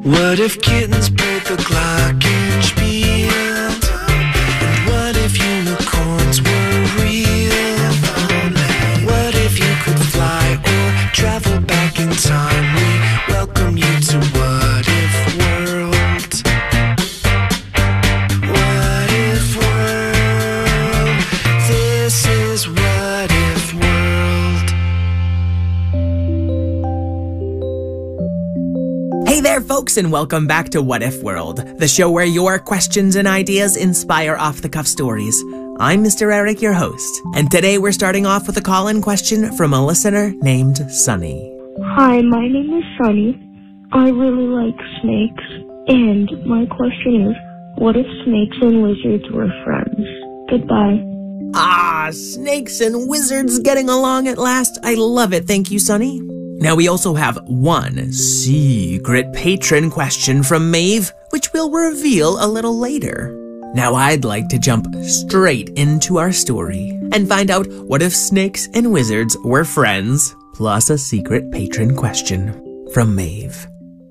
What if kittens played the glockenspiel? And what if unicorns were real? What if you could fly or travel back in time? We welcome you to What If World. What If World? This is What If World. Hey there, folks, and welcome back to What If World, the show where your questions and ideas inspire off-the-cuff stories. I'm Mr. Eric, your host, and today we're starting off with a call-in question from a listener named Sunny. Hi, my name is Sunny. I really like snakes, and my question is, what if snakes and lizards were friends? Goodbye. Ah, snakes and wizards getting along at last. I love it. Thank you, Sunny. Now, we also have one secret patron question from Maeve, which we'll reveal a little later. Now, I'd like to jump straight into our story and find out what if snakes and wizards were friends, plus a secret patron question from Maeve.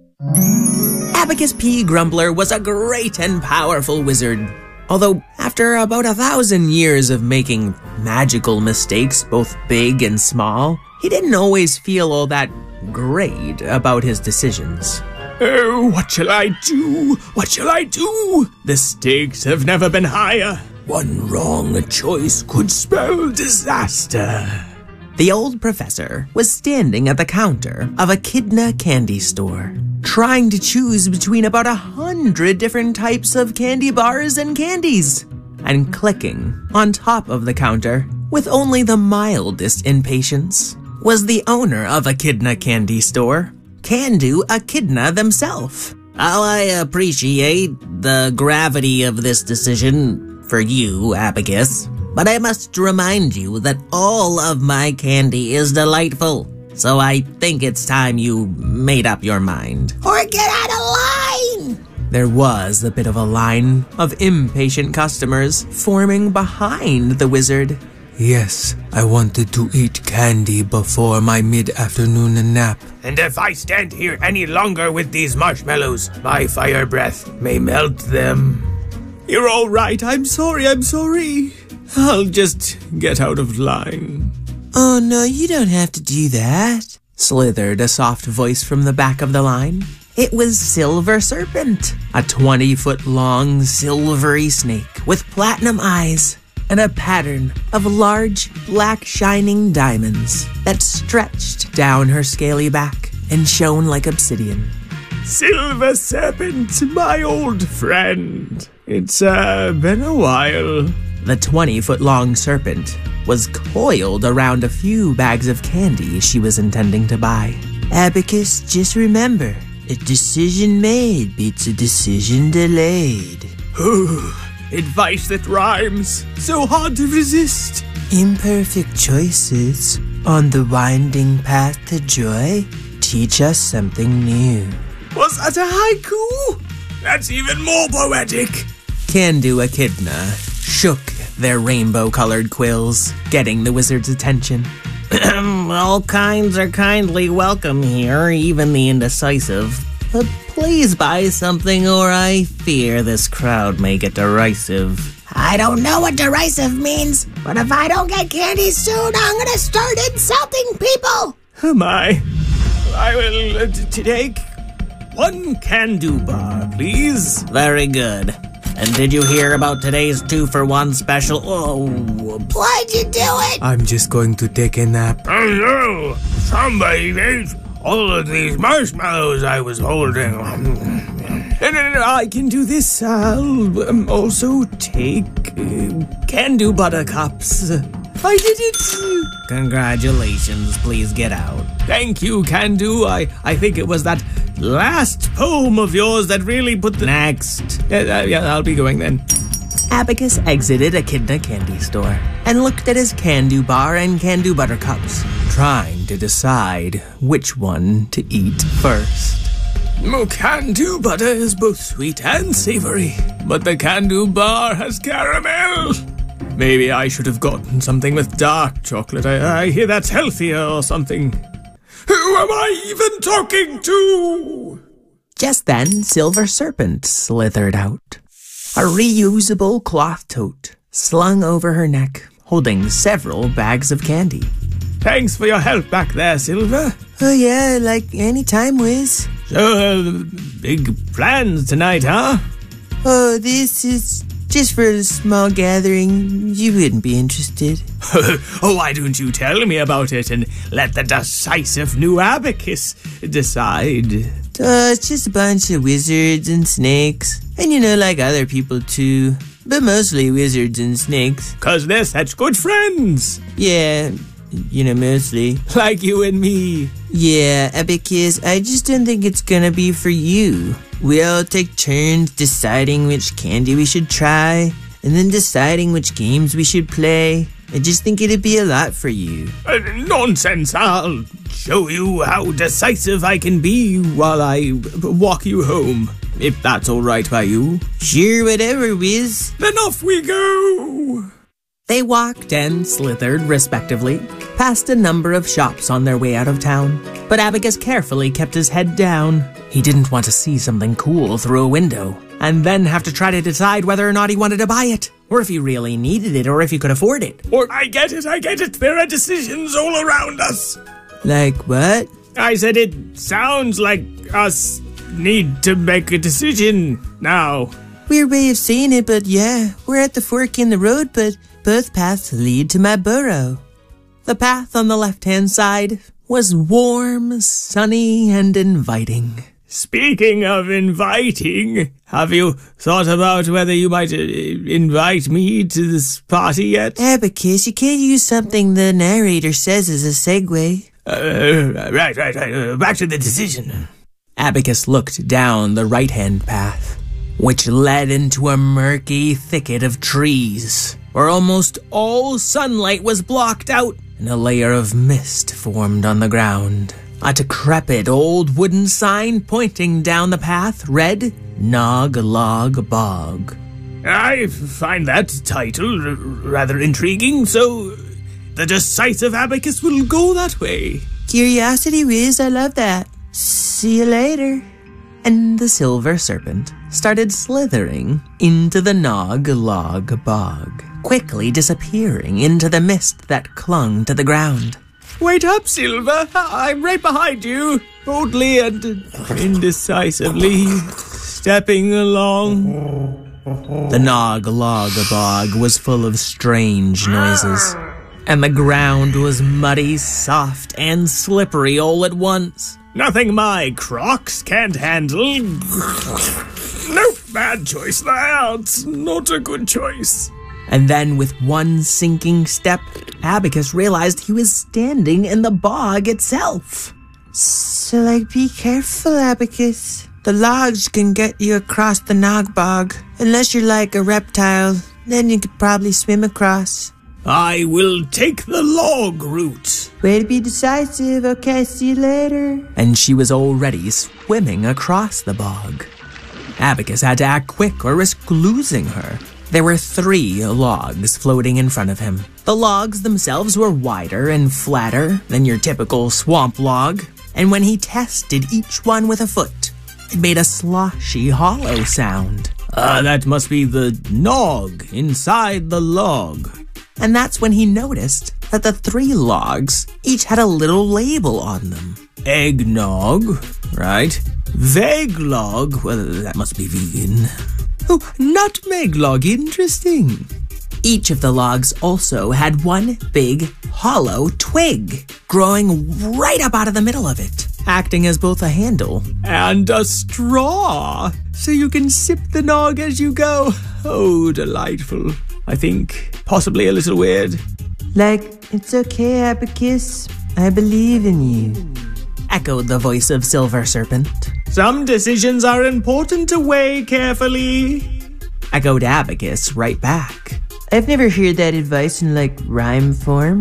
Abacus P. Grumbler was a great and powerful wizard. Although, after about 1,000 years of making magical mistakes, both big and small, he didn't always feel all that great about his decisions. Oh, what shall I do? What shall I do? The stakes have never been higher. One wrong choice could spell disaster. The old professor was standing at the counter of Echidna candy store, trying to choose between about 100 different types of candy bars and candies, and clicking on top of the counter with only the mildest impatience was the owner of Echidna candy store, Candu Echidna themselves. Oh, I appreciate the gravity of this decision for you, Abacus, but I must remind you that all of my candy is delightful, so I think it's time you made up your mind. Or get out of line! There was a bit of a line of impatient customers forming behind the wizard. Yes, I wanted to eat candy before my mid-afternoon nap. And if I stand here any longer with these marshmallows, my fire breath may melt them. You're all right. I'm sorry. I'll just get out of line. Oh, no, you don't have to do that, slithered a soft voice from the back of the line. It was Silver Serpent, a 20-foot-long silvery snake with platinum eyes and a pattern of large, black shining diamonds that stretched down her scaly back and shone like obsidian. Silver Serpent, my old friend. It's been a while. The 20-foot-long serpent was coiled around a few bags of candy she was intending to buy. Abacus, just remember, a decision made beats a decision delayed. Advice that rhymes, so hard to resist. Imperfect choices on the winding path to joy teach us something new. Was that a haiku? That's even more poetic. Candu Echidna shook their rainbow-colored quills, getting the wizard's attention. All kinds are kindly welcome here, even the indecisive. But please buy something or I fear this crowd may get derisive. I don't know what derisive means, but if I don't get candy soon, I'm gonna start insulting people. Oh my. I will take one Candu bar, please. Very good. And did you hear about today's 2-for-1 special? Oh, why'd you do it? I'm just going to take a nap. Hello! Somebody ate all of these marshmallows I was holding. No, I can do this. I'll also take Candu buttercups. I did it! Congratulations, please get out. Thank you, Candu. I think it was that last poem of yours that really put the... Next. Yeah, I'll be going then. Abacus exited Echidna candy store and looked at his Candu bar and Candu buttercups, trying to decide which one to eat first. Candu butter is both sweet and savory, but the Candu bar has caramel. Maybe I should have gotten something with dark chocolate. I hear that's healthier or something. Who am I even talking to? Just then, Silver Serpent slithered out. A reusable cloth tote slung over her neck, holding several bags of candy. Thanks for your help back there, Silver. Oh yeah, like any time, Wiz. So, big plans tonight, huh? Oh, this is just for a small gathering. You wouldn't be interested. Oh, why don't you tell me about it and let the decisive new Abacus decide? It's just a bunch of wizards and snakes. And like other people too. But mostly wizards and snakes. 'Cause they're such good friends. Yeah, mostly. Like you and me. Yeah, Abacus, I just don't think it's gonna be for you. We all take turns deciding which candy we should try, and then deciding which games we should play. I just think it'd be a lot for you. Nonsense. I'll show you how decisive I can be while I walk you home, if that's all right by you. Sure, whatever, Wiz. Then off we go. They walked and slithered, respectively, past a number of shops on their way out of town. But Abacus carefully kept his head down. He didn't want to see something cool through a window, and then have to try to decide whether or not he wanted to buy it, or if he really needed it, or if he could afford it. Or I get it. There are decisions all around us. Like what? I said it sounds like us need to make a decision now. Weird way of saying it, but yeah, we're at the fork in the road, but both paths lead to my burrow. The path on the left-hand side was warm, sunny, and inviting. Speaking of inviting, have you thought about whether you might invite me to this party yet? Abacus, you can't use something the narrator says as a segue. Right. Back to the decision. Abacus looked down the right-hand path, which led into a murky thicket of trees, where almost all sunlight was blocked out and a layer of mist formed on the ground. A decrepit old wooden sign pointing down the path read, Nog Log Bog. I find that title rather intriguing, so the decisive Abacus will go that way. Curiosity, Wiz, I love that. See you later. And the Silver Serpent started slithering into the Nog Log Bog, quickly disappearing into the mist that clung to the ground. Wait up, Silver. I'm right behind you, boldly and indecisively stepping along. The Nog Log Bog was full of strange noises, and the ground was muddy, soft, and slippery all at once. Nothing my Crocs can't handle. Nope, bad choice. That's not a good choice. And then with one sinking step, Abacus realized he was standing in the bog itself. So, be careful, Abacus. The logs can get you across the Nog Bog. Unless you're like a reptile, then you could probably swim across. I will take the log route. Way to be decisive. Okay, see you later. And she was already swimming across the bog. Abacus had to act quick or risk losing her. There were 3 logs floating in front of him. The logs themselves were wider and flatter than your typical swamp log, and when he tested each one with a foot, it made a sloshy, hollow sound. That must be the nog inside the log. And that's when he noticed that the 3 logs each had a little label on them. Eggnog, right? Veglog, well, that must be vegan. Oh, nutmeg log, interesting. Each of the logs also had one big, hollow twig growing right up out of the middle of it, acting as both a handle and a straw, so you can sip the nog as you go. Oh, delightful. I think possibly a little weird. It's okay, Abacus. I believe in you, echoed the voice of Silver Serpent. Some decisions are important to weigh carefully, echoed Abacus right back. I've never heard that advice in, rhyme form.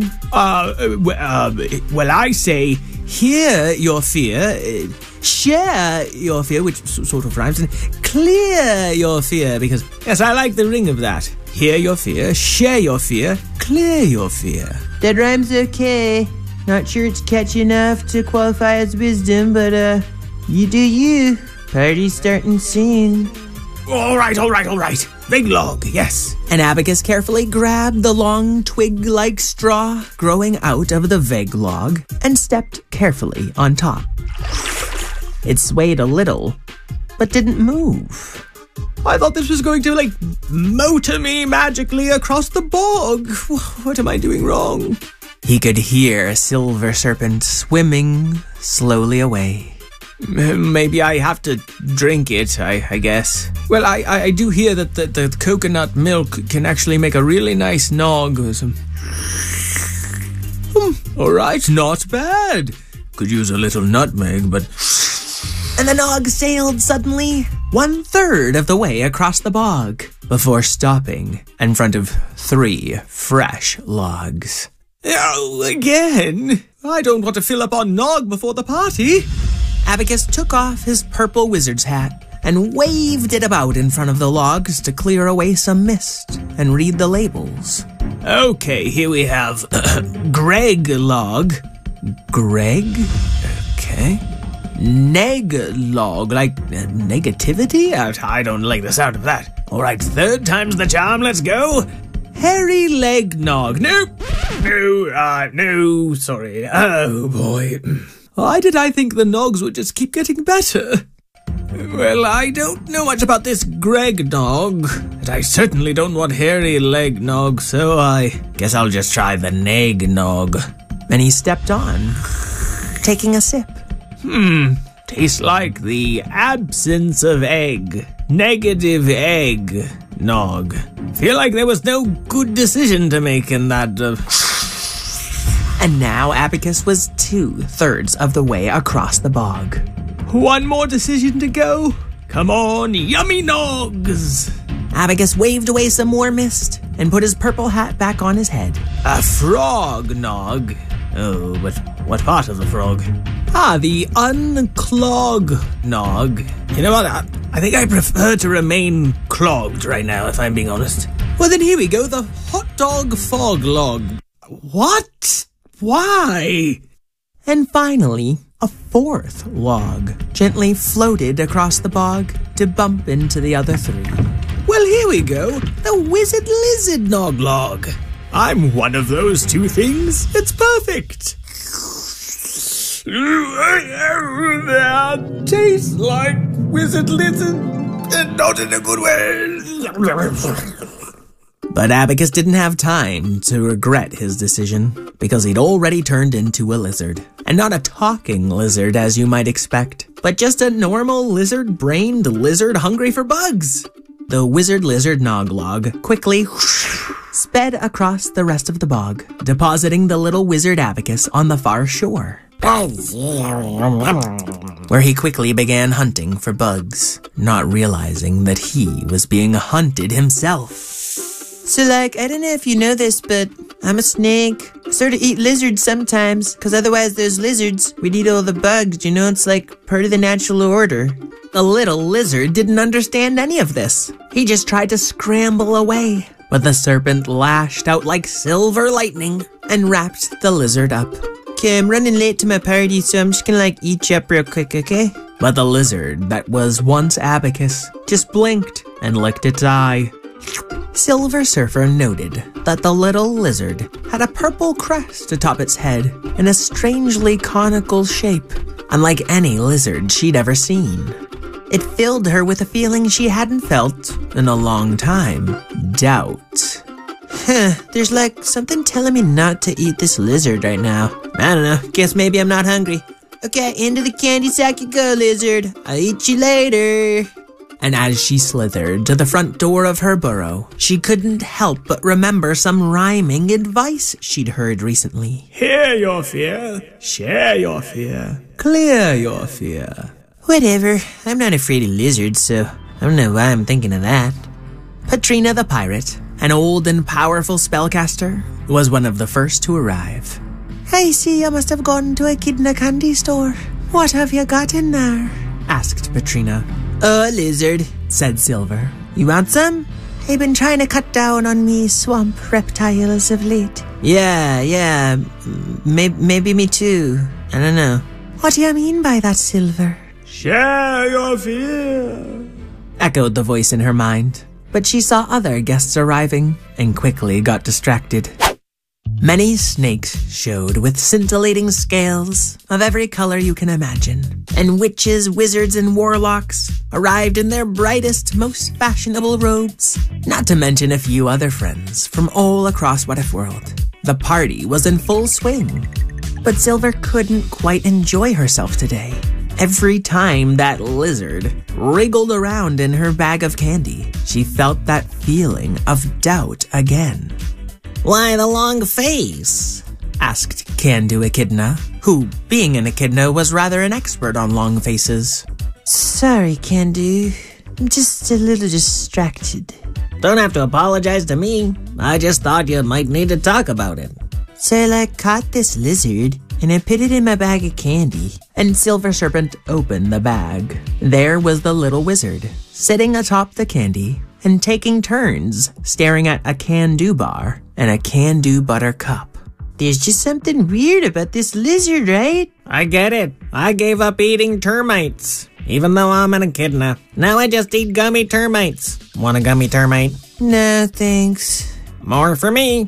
Well, I say, hear your fear, share your fear, which sort of rhymes, and clear your fear, because, yes, I like the ring of that. Hear your fear, share your fear, clear your fear. That rhyme's okay. Not sure it's catchy enough to qualify as wisdom, but, you do you. Party's starting soon. All right. Big log, yes. And Abacus carefully grabbed the long twig-like straw growing out of the veg log and stepped carefully on top. It swayed a little, but didn't move. I thought this was going to, motor me magically across the bog. What am I doing wrong? He could hear Silver Serpent swimming slowly away. Maybe I have to drink it, I guess. Well, I do hear that the coconut milk can actually make a really nice nog. All right, not bad. Could use a little nutmeg, but... And the nog sailed suddenly 1/3 of the way across the bog before stopping in front of 3 fresh logs. Oh, again? I don't want to fill up on nog before the party. Abacus took off his purple wizard's hat and waved it about in front of the logs to clear away some mist and read the labels. Okay, here we have Greg log. Greg? Okay. Neg log, like negativity? I don't like the sound of that. All right, 3rd time's the charm, let's go. Hairy leg nog. No, sorry. Oh, boy. Why did I think the nogs would just keep getting better? Well, I don't know much about this Greg nog, and I certainly don't want hairy leg nog, so I guess I'll just try the neg nog. And he stepped on, taking a sip. Tastes like the absence of egg. Negative egg nog. Feel like there was no good decision to make in that. And now Abacus was 2/3 of the way across the bog. One more decision to go. Come on, yummy nogs. Abacus waved away some more mist and put his purple hat back on his head. A frog nog. Oh, but what part of the frog? The unclog nog. You know what? I think I prefer to remain clogged right now, if I'm being honest. Well, then here we go. The hot dog fog log. What? Why? And finally, a 4th log gently floated across the bog to bump into the other 3. Well, here we go. The wizard lizard nog log. I'm one of those 2 things. It's perfect. That tastes like wizard lizard, and not in a good way. But Abacus didn't have time to regret his decision, because he'd already turned into a lizard. And not a talking lizard, as you might expect, but just a normal lizard-brained lizard hungry for bugs. The wizard lizard noglog quickly sped across the rest of the bog, depositing the little wizard Abacus on the far shore, where he quickly began hunting for bugs, not realizing that he was being hunted himself. So, I don't know if you know this, but I'm a snake. I sort of eat lizards sometimes, because otherwise those lizards would eat all the bugs, it's like part of the natural order. The little lizard didn't understand any of this. He just tried to scramble away, but the serpent lashed out like silver lightning and wrapped the lizard up. Okay, I'm running late to my party, so I'm just gonna eat you up real quick, okay? But the lizard that was once Abacus just blinked and licked its eye. Silver Surfer noted that the little lizard had a purple crest atop its head in a strangely conical shape, unlike any lizard she'd ever seen. It filled her with a feeling she hadn't felt in a long time. Doubt. There's something telling me not to eat this lizard right now. I don't know, guess maybe I'm not hungry. Okay, into the candy sack you go, lizard. I'll eat you later. And as she slithered to the front door of her burrow, she couldn't help but remember some rhyming advice she'd heard recently. Hear your fear, share your fear, clear your fear. Whatever, I'm not afraid of lizards, so I don't know why I'm thinking of that. Patrina the pirate, an old and powerful spellcaster, was one of the first to arrive. I see you must have gone to a Echidna candy store. What have you got in there? Asked Patrina. A lizard, said Silver. You want some? I've been trying to cut down on me swamp reptiles of late. Yeah, maybe me too. I don't know. What do you mean by that, Silver? Share your fear, echoed the voice in her mind. But she saw other guests arriving and quickly got distracted. Many snakes showed with scintillating scales of every color you can imagine, and witches, wizards, and warlocks arrived in their brightest, most fashionable robes, not to mention a few other friends from all across What If World. The party was in full swing, but Silver couldn't quite enjoy herself today. Every time that lizard wriggled around in her bag of candy, she felt that feeling of doubt again. "Why the long face?" asked Can-Do Echidna, who, being an echidna, was rather an expert on long faces. "Sorry, Can-Do. I'm just a little distracted." Don't have to apologize to me. I just thought you might need to talk about it. "So I caught this lizard, and I put it in my bag of candy." And Silver Serpent opened the bag. There was the little wizard, sitting atop the candy and taking turns staring at a Can-Do bar and a Can-Do butter cup. "There's just something weird about this lizard, right?" I get it. I gave up eating termites, even though I'm an echidna. Now I just eat gummy termites. Want a gummy termite? "No, thanks." More for me.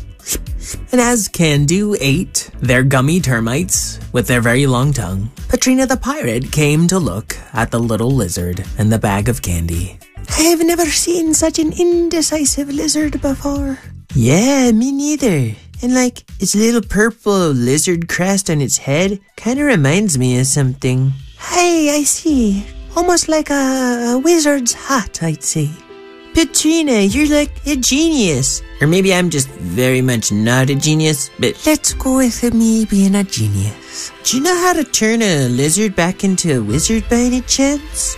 And as Can-Do ate their gummy termites with their very long tongue, Patrina the pirate came to look at the little lizard and the bag of candy. "I've never seen such an indecisive lizard before." "Yeah, me neither. And its little purple lizard crest on its head kind of reminds me of something." "Hey, I see. Almost like a wizard's hat, I'd say." "Patrina, you're like a genius. Or maybe I'm just very much not a genius, but let's go with me being a genius. Do you know how to turn a lizard back into a wizard by any chance?"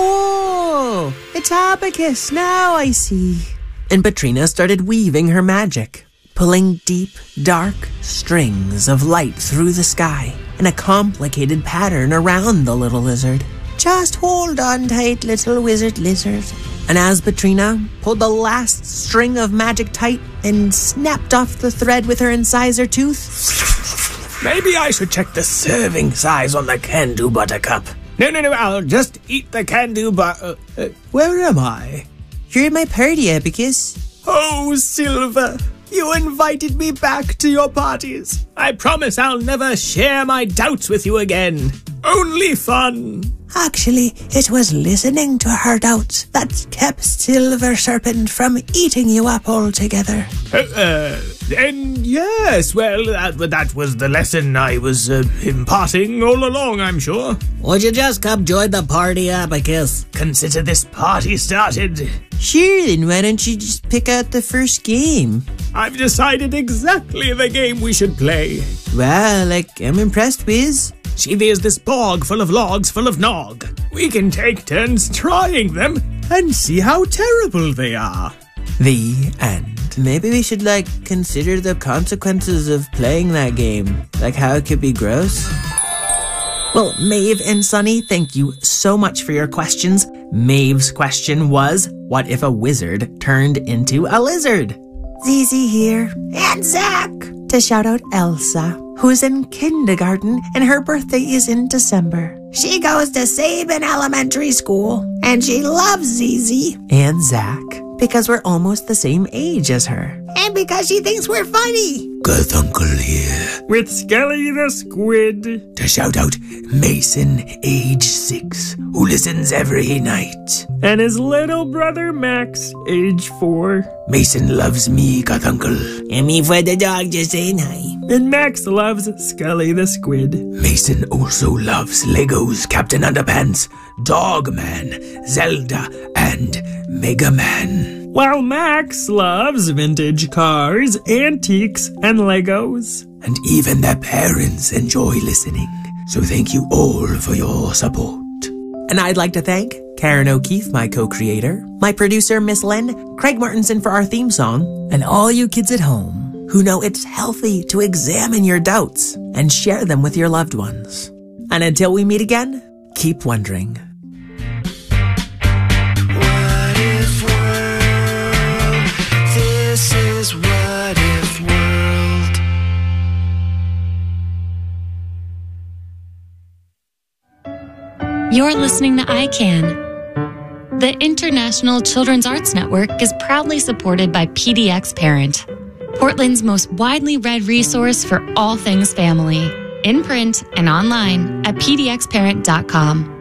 "Oh, it's abacus, now I see." And Patrina started weaving her magic, pulling deep, dark strings of light through the sky in a complicated pattern around the little lizard. "Just hold on tight, little wizard lizard." And as Patrina pulled the last string of magic tight and snapped off the thread with her incisor tooth, Maybe I should check the serving size on the Can-Do Buttercup. No, I'll just eat the Can-Do where am I? "You're at my party, Abacus." Oh, Silver, you invited me back to your parties. I promise I'll never share my doubts with you again. Only fun. "Actually, it was listening to her doubts that kept Silver Serpent from eating you up altogether." And yes, well, that was the lesson I was imparting all along, I'm sure. Would you just come join the party, Abacus? Consider this party started. "Sure, then why don't you just pick out the first game?" I've decided exactly the game we should play. "Wow, I'm impressed, Wiz." See, there's this bog full of logs full of nog. We can take turns trying them and see how terrible they are. The end. Maybe we should, consider the consequences of playing that game. How it could be gross. Well, Maeve and Sunny, thank you so much for your questions. Maeve's question was, what if a wizard turned into a lizard? Zizi here. And Zach! To shout out Elsa, who's in kindergarten and her birthday is in December. She goes to Sabin Elementary School and she loves Zizi. And Zach, because we're almost the same age as her. And because she thinks we're funny. Garfunkel here. With Skelly the Squid. To shout out Mason, age 6, who listens every night. And his little brother Max, age 4. Mason loves me, Garfunkel. And me for the dog just saying hi. And Max loves Skelly the Squid. Mason also loves Legos, Captain Underpants, Dogman, Zelda, and Mega Man. While Max loves vintage cars, antiques, and Legos. And even their parents enjoy listening. So thank you all for your support. And I'd like to thank Karen O'Keefe, my co-creator, my producer, Miss Len, Craig Martinson for our theme song, and all you kids at home who know it's healthy to examine your doubts and share them with your loved ones. And until we meet again, keep wondering. What if world? This is What If World. You're listening to ICANN. The International Children's Arts Network is proudly supported by PDX Parent, Portland's most widely read resource for all things family, in print and online at pdxparent.com.